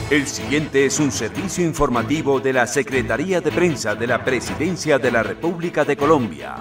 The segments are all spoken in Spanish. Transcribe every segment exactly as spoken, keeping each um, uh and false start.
El siguiente es un servicio informativo de la Secretaría de Prensa de la Presidencia de la República de Colombia.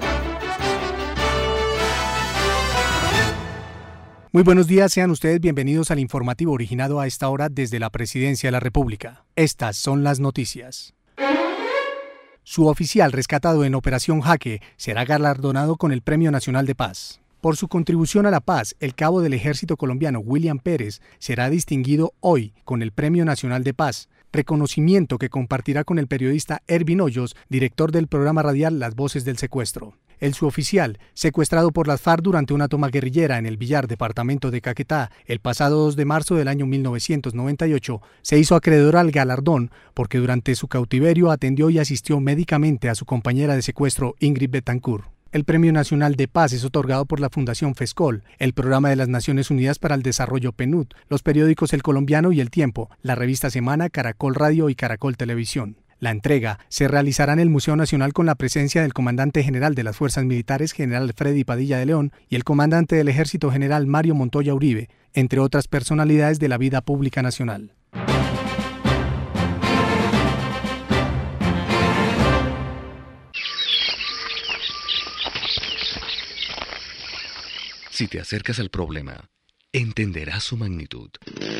Muy buenos días, sean ustedes bienvenidos al informativo originado a esta hora desde la Presidencia de la República. Estas son las noticias. Su oficial rescatado en Operación Jaque será galardonado con el Premio Nacional de Paz. Por su contribución a la paz, el cabo del Ejército colombiano William Pérez será distinguido hoy con el Premio Nacional de Paz, reconocimiento que compartirá con el periodista Ervin Hoyos, director del programa radial Las Voces del Secuestro. El suboficial, secuestrado por las FARC durante una toma guerrillera en el Villar, departamento de Caquetá, el pasado dos de marzo del año mil novecientos noventa y ocho, se hizo acreedor al galardón porque durante su cautiverio atendió y asistió médicamente a su compañera de secuestro Ingrid Betancourt. El Premio Nacional de Paz es otorgado por la Fundación FESCOL, el Programa de las Naciones Unidas para el Desarrollo PNUD, los periódicos El Colombiano y El Tiempo, la revista Semana, Caracol Radio y Caracol Televisión. La entrega se realizará en el Museo Nacional con la presencia del Comandante General de las Fuerzas Militares, General Freddy Padilla de León, y el Comandante del Ejército General Mario Montoya Uribe, entre otras personalidades de la vida pública nacional. Si te acercas al problema, entenderás su magnitud.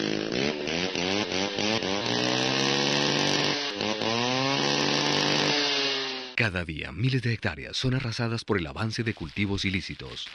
Cada día, miles de hectáreas son arrasadas por el avance de cultivos ilícitos.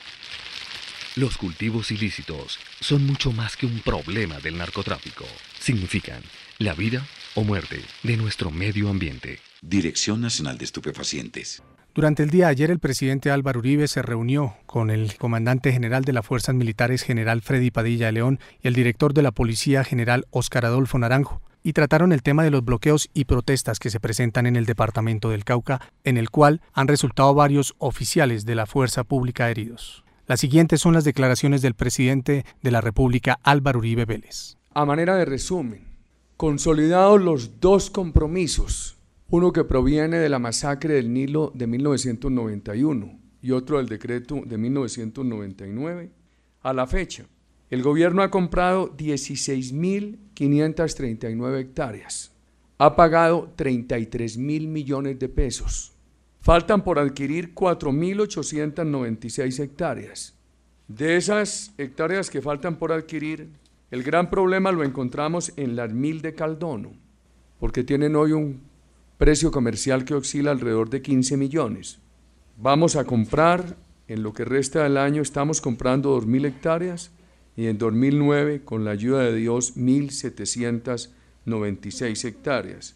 Los cultivos ilícitos son mucho más que un problema del narcotráfico. Significan la vida o muerte de nuestro medio ambiente. Dirección Nacional de Estupefacientes. Durante el día de ayer, el presidente Álvaro Uribe se reunió con el comandante general de las Fuerzas Militares, general Freddy Padilla de León, y el director de la Policía, general Óscar Adolfo Naranjo, y trataron el tema de los bloqueos y protestas que se presentan en el departamento del Cauca, en el cual han resultado varios oficiales de la fuerza pública heridos. Las siguientes son las declaraciones del presidente de la República, Álvaro Uribe Vélez. A manera de resumen, consolidados los dos compromisos, uno que proviene de la masacre del Nilo de mil novecientos noventa y uno y otro del decreto de mil novecientos noventa y nueve, a la fecha, el gobierno ha comprado dieciséis mil quinientas treinta y nueve hectáreas, ha pagado treinta y tres mil millones de pesos, faltan por adquirir cuatro mil ochocientas noventa y seis hectáreas. De esas hectáreas que faltan por adquirir, el gran problema lo encontramos en las mil de Caldono, porque tienen hoy un precio comercial que oscila alrededor de quince millones. Vamos a comprar, en lo que resta del año estamos comprando dos mil hectáreas y en dos mil nueve, con la ayuda de Dios, mil setecientas noventa y seis hectáreas.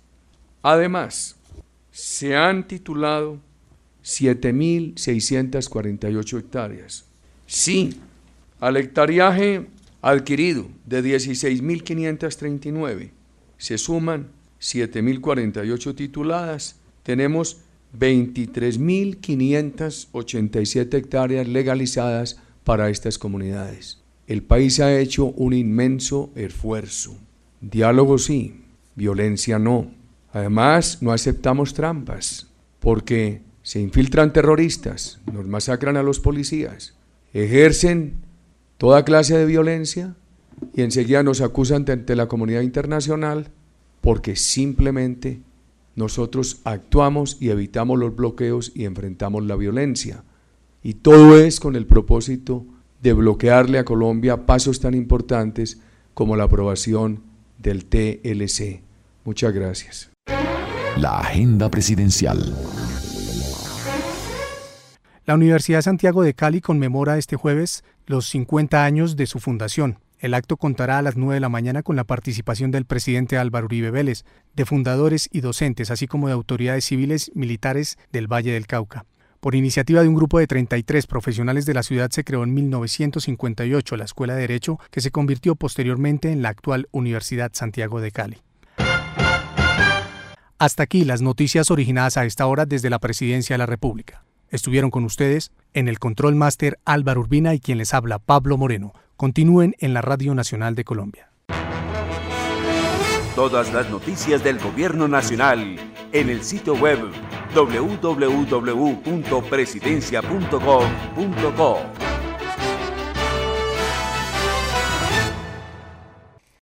Además, se han titulado siete mil seiscientas cuarenta y ocho hectáreas. Sí, al hectareaje adquirido de dieciséis mil quinientas treinta y nueve se suman siete mil cuarenta y ocho tituladas, tenemos veintitrés mil quinientas ochenta y siete hectáreas legalizadas para estas comunidades. El país ha hecho un inmenso esfuerzo. Diálogo sí, violencia no. Además, no aceptamos trampas, porque se infiltran terroristas, nos masacran a los policías, ejercen toda clase de violencia y enseguida nos acusan ante la comunidad internacional porque simplemente nosotros actuamos y evitamos los bloqueos y enfrentamos la violencia. Y todo es con el propósito de bloquearle a Colombia pasos tan importantes como la aprobación del T L C. Muchas gracias. La agenda presidencial. La Universidad Santiago de Cali conmemora este jueves los cincuenta años de su fundación. El acto contará a las nueve de la mañana con la participación del presidente Álvaro Uribe Vélez, de fundadores y docentes, así como de autoridades civiles militares del Valle del Cauca. Por iniciativa de un grupo de treinta y tres profesionales de la ciudad se creó en mil novecientos cincuenta y ocho la Escuela de Derecho, que se convirtió posteriormente en la actual Universidad Santiago de Cali. Hasta aquí las noticias originadas a esta hora desde la Presidencia de la República. Estuvieron con ustedes en el Control Máster Álvaro Urbina y quien les habla Pablo Moreno. Continúen en la Radio Nacional de Colombia. Todas las noticias del Gobierno Nacional en el sitio web doble u doble u doble u punto presidencia punto gov punto co.